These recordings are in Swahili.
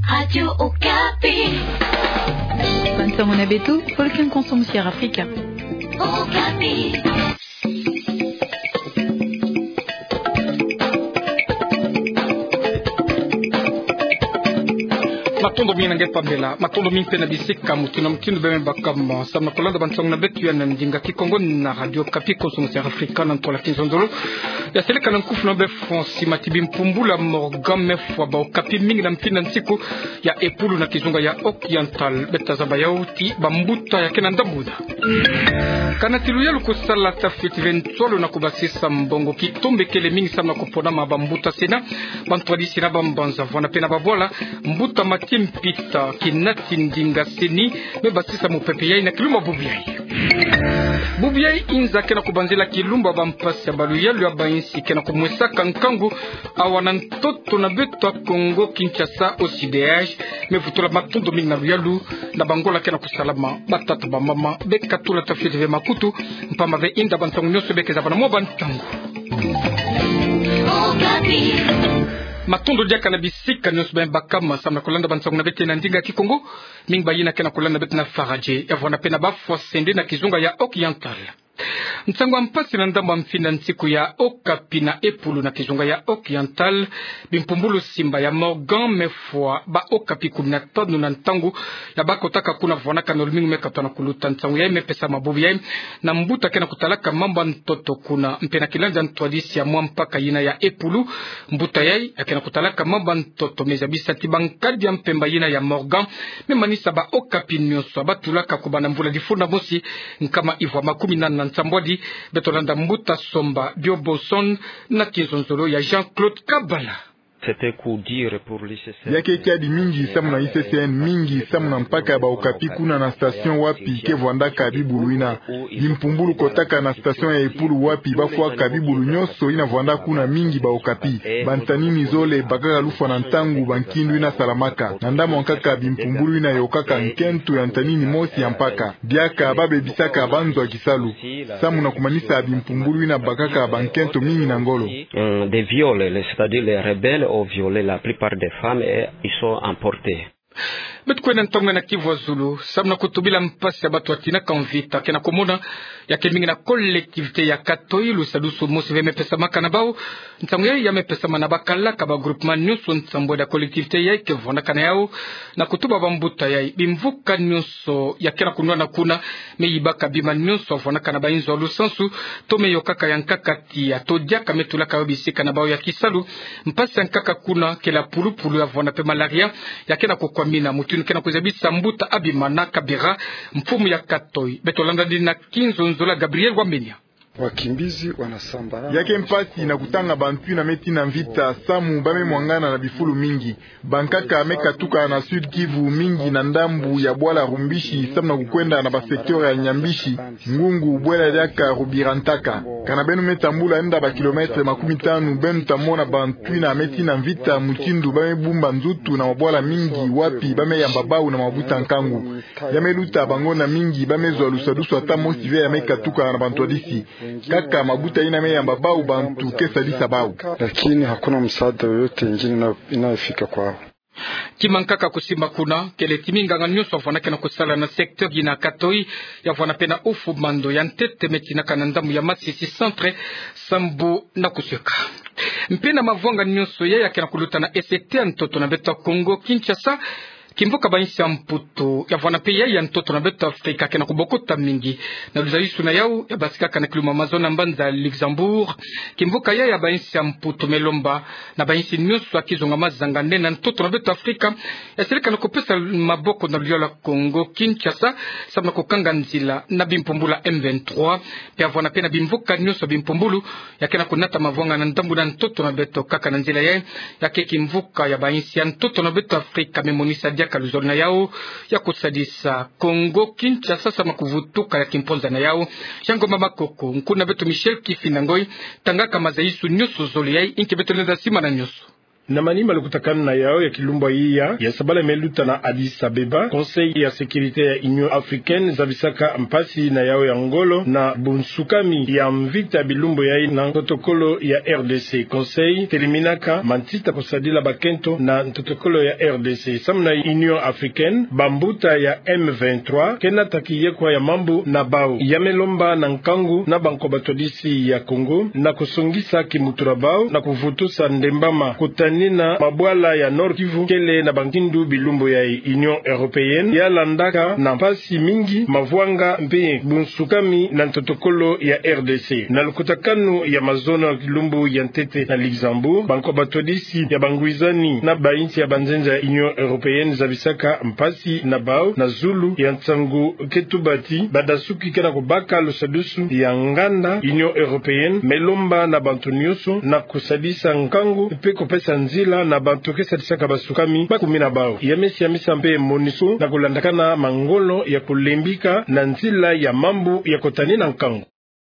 Radio Okapi. Bantu mona betu, folken konsumsiya Afrika. Okapi. Matondo mina ngepambela matondo min pena bisika mutuna mutindo beme bakam samna kolanda bansong na betu ya ndinga kikongo na Radio Okapi konsumsiya Afrika na tola kinzondolo ya seleka na nkufu na be France matibi mpumbula Morgan mefwa ba Okapi mingi na mpina nsiku ya epulu na kizunga ya Oriental betazaba yauti bambuta ya kena ndambuda kana tiluya lukusala tafiti ventolo na kubasisa mbongo kitombe kele mingi samna kupona mabambuta sena bantwadisi na bambanza vona pena babola mbuta matim pita kinati ndinga seni me basisa mupepe yai na kilumba bubiyai inza kena kubanzela kilumba bampasi ya baluya lua bainsi kena kumwesa kankangu awana ntoto na beto Kongo Kinshasa OCDH me futula matondo mingi na luyalu na bangola kena kusalama batata bamama bekatula tafiti ve makutu mpama ve inda bantangu nyoso bekeza bana mo bantangu matondo dia kana bisika nyoso ben bakama samna kolanda bantangu na bete na ndinga kikongo mingi bayina kena kolanda bete na faraje evona pena bafwa sende na kizunga ya Oriental Mtangwa mpasi na ndamba mfina nsiku ya Okapi na epulu na kizunga ya Oriental bimpumbulu simba ya Morgan mefwa ba Okapi 15 na ntangu ya bakotaka kuna vonaka na lumingu mekatana kuluta ntangu ya ime pesa mabubi ya na mbuta kena kutalaka mamba ntoto kuna mpena kilanja ntwadisi ya muampaka yina ya epulu mbuta yai ya kena kutalaka mamba ntoto mezabisa tibankadi ya mpemba yina ya Morgan memanisa ba Okapi nyoso abatulaka kubana mbula difunda mosi nkama ivwa 10 na Nsambwadi betolanda mbuta somba bioboson na kinzonzolo ya Jean-Claude Kabala. C'était coup dire pour l'ICCN. Yake kadi mingi samu na ICCN mingi samu na mpaka ya ba Okapi kuna na station wapi ke vwanda kabibulu ina limpumbulu kotaka na station ya epulu wapi bafwa kabibulu nyoso ina vwanda kuna mingi ba Okapi bantanini zole bakaka lufa na ntangu bankindu ina salamaka na ndamo nkaka bimpumbulu ina yokaka nkentu ya ntanini mosi ya mpaka biaka babe bisaka banzo kisalu samu na kumanisa bimpumbulu ina bakaka bankento mingi na ngolo Des viols, c'est-à-dire les rebelles ont violé la plupart des femmes et ils sont emportés. Betkwena ntonga na Kivu Zulu samna kutubila mpasi ya batu atina kanvita kena komona ya kemingi na collectivité ya Katoi lusadusu mosi veme pesa makana bao ntangu ya mepesa manabakala kaba groupement nyuso nsambo ya collectivité ya kevona kana yao na kutuba bambuta ya bimvuka nyuso ya kena kunwa na kuna meyibaka bima nyuso vona kana bainzo lusansu tome yokaka yankakati ya todia kametula kabisika na bao ya kisalu mpasi yankaka kuna kela pulu ya vona pe malaria ya kena kukwamina mutunu kena kuzabisa mbuta abimana kabira mfumu ya Katoi betolanda dina kinzonzola Gabriel Wambenia wakimbizi wanasambara yake mpasi na kutanga bantu na meti na mvita samu bame mwangana na bifulu mingi bankaka amekatuka na Sud Kivu mingi na ndambu ya bwala rumbishi samu na kukwenda na basektor ya nyambishi ngungu bwela yaka rubirantaka kana benu metambula enda ba kilometre 15 benu tamona bantu na meti na mvita mutindu bame bumba nzutu na mabwala mingi wapi bame ya mbabau na mabuta nkangu yameluta bangona mingi bame zwa lusadusu ata mosi amekatuka na bantu adisi kaka mabuta ina meya mbabau bantu kesa lisa bau lakini hakuna msaada yoyote ingine inayofika kwao kimankaka kusimba kuna kele timinga nganyoso afana kena kusala na secteur gina Katoi ya fana pena ufu mando ya ntete metina kanandamu ya Masisi centre sambu na kusyeka mpena mavonga nyoso ya kena kuluta na ST ntoto na beta Kongo Kinshasa kimvuka bainsi ya mputo ya vwana peya ya ntoto na beto Afrika kena kubokota mingi na luzayisu na yao ya basika kana kiluma mazona mbanza Luxembourg kimvuka ya bainsi ya mputo melomba na bainsi nyoso akizonga mazanga nena ntoto na beto Afrika ya seleka na kupesa maboko na liola Kongo Kinshasa sabna kukanga nzila na bimpumbula M23 pia vwana pena bimvuka nyoso bimpumbulu ya kena kunata mavonga na ndambu na ntoto na beto kaka na nzila ya kimvuka ya bainsi ya ntoto na beto Afrika memonisa dia kaluzolo na yao ya kusadisa Kongo Kinshasa sama kuvutuka ya kimponza na yao Jango mama koko nkuna beto Michel Kifinangoi tangaka mazaisu nyoso zoli yai inke beto nenda sima na nyoso na manima lukutakana na yao ya kilumba iya ya sabala meluta na Addis Abeba. Conseil ya sécurité ya Union Africaine zabisaka mpasi na yao ya ngolo na bunsukami ya mvita bilumbo ya na protokolo ya RDC. Conseil terminaka mantita kusadila bakento na protokolo ya RDC. Samna Union Africaine bambuta ya M23 kena takiye kwa ya mambu na bao yamelomba na nkangu na banko batodisi ya Kongo na kusungisa kimutura bao na kuvutusa ndembama kutanina mabwala ya Nord Kivu kele na bankindu bilumbo ya Union Européenne ya landaka na mpasi mingi mavwanga mpe bunsukami na protokolo ya RDC na lukutakanu ya mazona ya kilumbu ya Ntete na Luxembourg banko batodisi ya banguizani na bainti ya banzenza ya Union Européenne zabisaka mpasi na bao na Zulu ya Ntangu Ketubati badasuki kena kubaka lusadusu ya nganda Union Européenne melomba na bantu nyusu na kusadisa nkangu pe kopesa nzila na bantu kesadisaka basukami bakumi na bao yamesi yamisa mpe moniso na kulandakana mangolo ya kulembika na nzila ya mambu ya kotani na nkangu.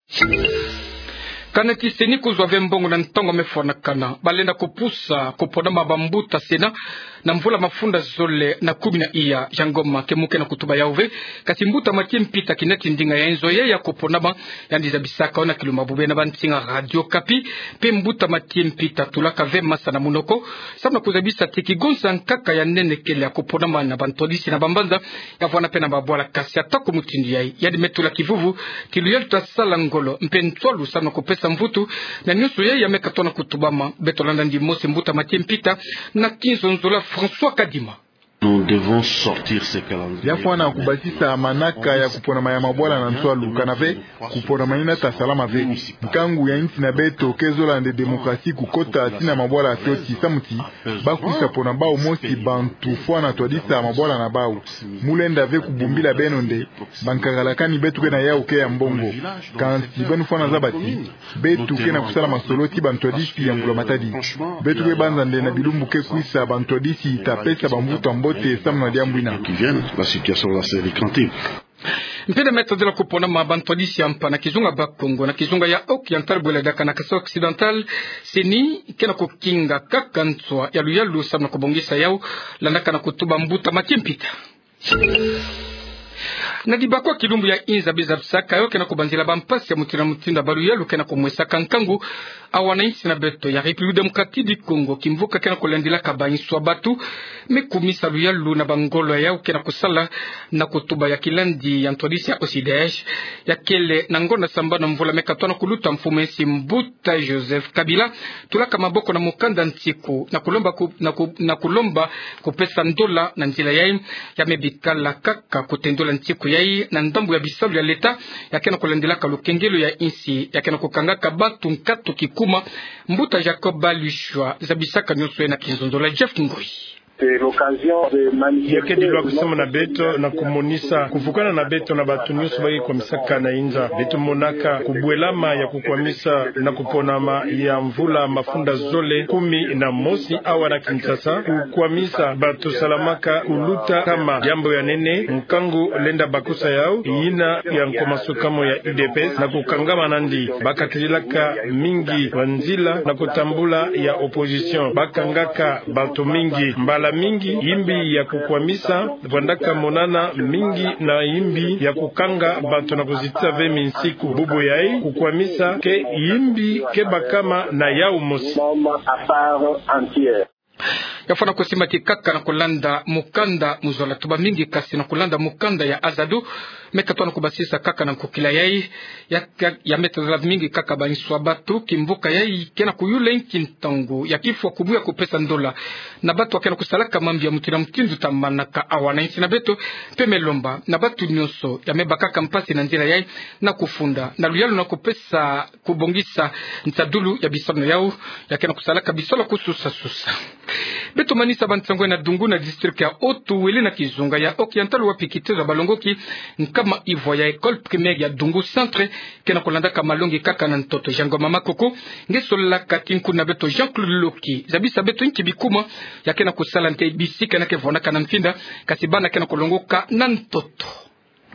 Kanati seni kuzwa vembongo na ntongo mefona kana balenda kupusa kupona mabambuta sena na mvula mafunda zole na 10 iya jangoma kemuke na kutuba yauve kasimbuta makie mpita kineti ndinga ya enzo ya kupona ba yandiza bisaka ona kiluma bube na bantinga Radio Kapi pe mbuta makie mpita tulaka vema sana munoko samna kuzabisa tikigonsa nkaka ya nene kele ya kupona na bantodisi na bambanza yavwana pena babwala kasi atako mutindi yai yadi metula kivuvu kiluyelu tasala ngolo mpentwalu samna kupesa mvutu na nyusu yeye yamekatona kutubama betolanda ndi mosi mbuta matie mpita na kinzo nzola François Kadima. Nous devons sortir ces calendriers. Yafwana kubatisa manaka ya kupona maya mabwala na nswalu kanave kupona manina tasalama ve mkangu ya inti na beto kezola nde demokrasi kukota tina mabwala atoti samuti bakuisa pona bao mosi bantu fwana twadisa mabwala na bao mulenda ve kubumbila benonde bankagalakani betu kena ya uke ya mbongo kansi benu fwana zabati betu kena kusala masoloti bantwadisi ya mbula matadi betu ke banza nde na bilumbu ke kuisa bantwadisi itapesa bambuta mbote samna diambwina la situation là c'est écrantée. Mpenda meta de la kupona mabantodisi ampa na kizunga bakongo na kizunga ya Occidental Boledaka na kasa Occidental seni kena kukinga kakantswa ya luyalu samna kubongisa yao landaka na kutuba mbuta makimpita na dibakwa kilumbu ya inza bizabsaka yo kena kubanzila bampasi ya mutina mutinda balu yalu kena kumwesa kankangu awanaisi na beto ya République démocratique du Congo kimvuka kena kulendila kabaniswa batu mekumisa lu yalu na bangolo ya kena kusala na kutuba ya kilandi ya ntodisi ya OCDH ya kele na ngona samba na mvula mekatona kuluta mfumesi mbuta Joseph Kabila tulaka maboko na mukanda ntiku na kulomba kupesa ndola na njila ya mebikala kaka kutendola ntiku yai na ndambu ya bisabu ya leta ya kena kulendila kalukengelo ya insi ya kena kukangaka batu nkatu kikuma mbuta Jacob Balushwa zabisaka nyoswe na kinzondola Jeff Ngoi. Yakedilwa kusema na beto na kumonisa kufukana na beto na batu nyusu bagi kwa misaka na inza beto monaka kubwelama ya kukwamisa na kuponama ya mvula mafunda zole 11 awa na Kinshasa kukwamisa batu salamaka uluta kama jambo ya nene mkangu lenda bakusa yao ina ya nkomasukamo ya UDPS na kukangama nandi bakatililaka mingi wanzila na kutambula ya opposition bakangaka batu mingi mbala mingi imbi ya kukwamisa vandaka monana mingi na imbi ya kukanga bato na kuzita vemi nsiku bubu yai kukwamisa ke imbi ke bakama na yao mosi yafana kusema kikaka na kulanda mukanda muzola tuba mingi kasi na kulanda mukanda ya azadu mekatona kubasisa kaka na kukila yai ya metazala mingi kaka baniswa batu kimbuka yai kena kuyule nkintangu ya kifwa kubuya kupesa ndola na batu wakena kusalaka mambi ya mutina mtindu tamanaka awana insi na beto pemelomba na batu nyoso ya mebakaka mpasi na nzila yai na kufunda na luyalu na kupesa kubongisa ntadulu ya bisono yao ya kena kusalaka bisola kususa susa beto manisa bantangwe na dungu na district ya Otu wele na kizunga ya Occidental wapikitezo balongoki nkama ivoya ya école primaire ya Dungu centre kena kolanda kamalongi kaka na ntoto jango mama koko ngesola katinku na beto Jean-Claude Loki zabisa beto nkibikuma ya kena kusala nte bisika na kevona kana mfinda kasibana kena kolongoka na ntoto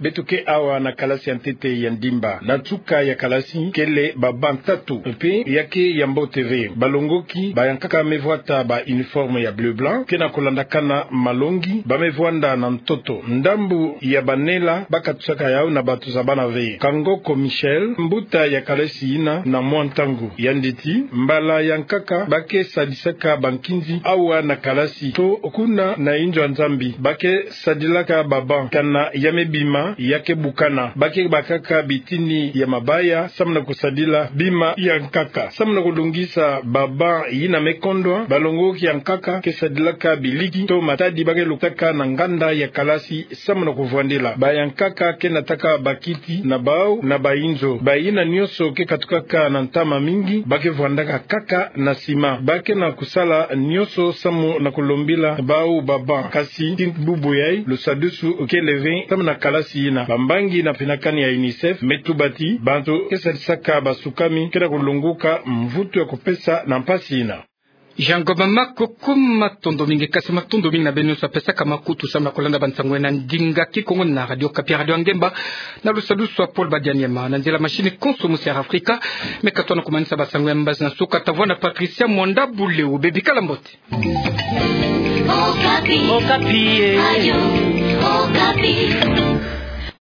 betuke awa na kalasi ya ntete ya ndimba na tuka ya kalasi kele baba ntatu pe yake ya Mbo TV balongoki bayankaka mevwata ba uniforme ya bleu blanc kena kolandakana malongi bamevwanda na ntoto ndambu ya banela bakatusaka yao na batu za bana ve Kangoko Michel mbuta ya kalasi ina na mwantangu yanditi mbala yankaka bake sadisaka bankinzi awa na kalasi to kuna na injo nzambi bake sadilaka baba kana yamebima yake bukana bake bakaka bitini ya mabaya samna kusadila bima yankaka samna kulungisa baba yina mekondwa balongoki yankaka kesadilaka biliki to matadi bake lutaka na nganda ya kalasi samna kuvwandela bayankaka kenataka bakiti na bao na bainzo bayina nyoso ke katukaka na ntama mingi bake vwandaka kaka na sima bake na kusala nyoso samu na kulombila bao baba kasi bubu yai lusadusu ke leve samu na kalasi ina bambangi na pinakani ya UNICEF metubati bantu kesadisaka basukami kena kulunguka mvutu ya kupesa na mpasi ina Jangoma makokuma tondo mingi kasi matondo mingi na benu sa pesa kama kutu samna kolanda bansangwe na ndinga kikongo na radio kapi radio ngemba na lusadusu wa Paul Badianyema na nzela machine konsomusi ya Afrika mekatona kumanisa basangwe mbazi na suka tavona Patricia Mwanda Buleu bebi kalambote Okapi. Okapi. Ayo. Okapi.